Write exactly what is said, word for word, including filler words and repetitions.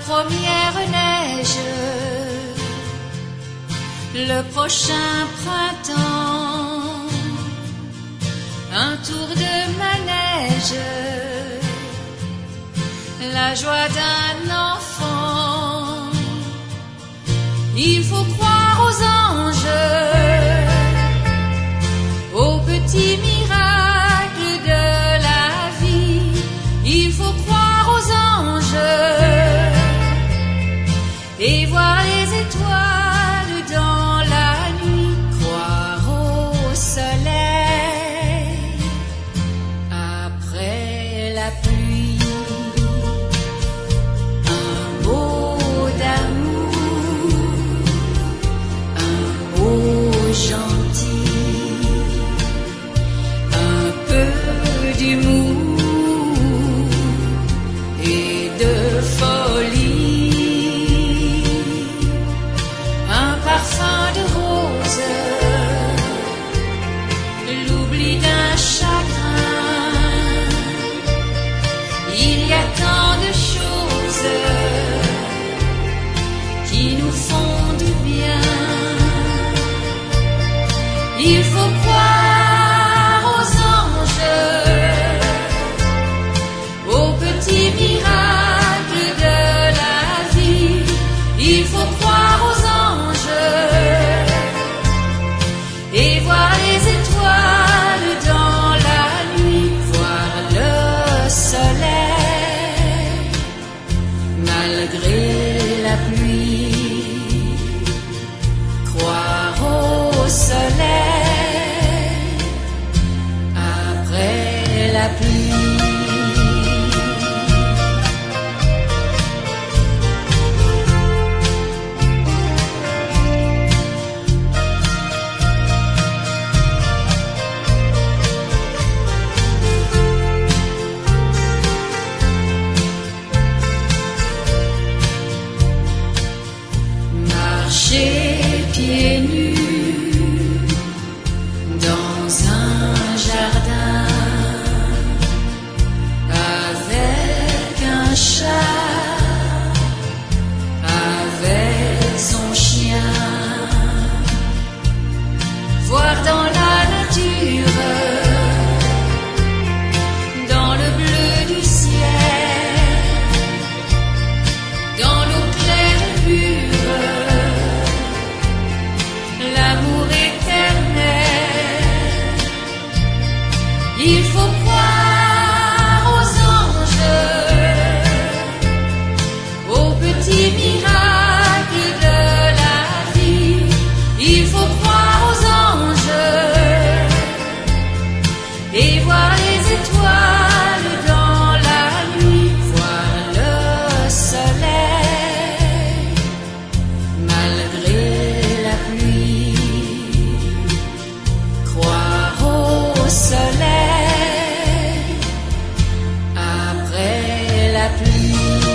première neige, le prochain printemps, un tour de manège, la joie d'un enfant. Il faut croire aux anges, aux petits miracles de la vie. Il faut croire aux anges et voir les étoiles dans la nuit, croire au soleil après la pluie. Un mot d'amour, un mot gentil, un peu d'humour et de folie, un parfum de rose, l'oubli d'un chagrin. Il y a tant de choses qui nous font du bien. Il faut croire aux anges, aux petits miracles de la vie. Il faut croire aux anges et voir les étoiles dans la nuit, voir le soleil malgré la pluie, croire au soleil après la pluie. Marcher pieds nus dans un jardin avec un chat, avec son chien, voir dans la nature, dans le bleu du ciel, dans l'eau claire et pure, l'amour éternel. Il faut croire aux anges, aux petits miracles de la vie. Il faut croire aux anges et voir les étoiles dans la nuit, voir le soleil malgré la pluie, croire au soleil après la pluie.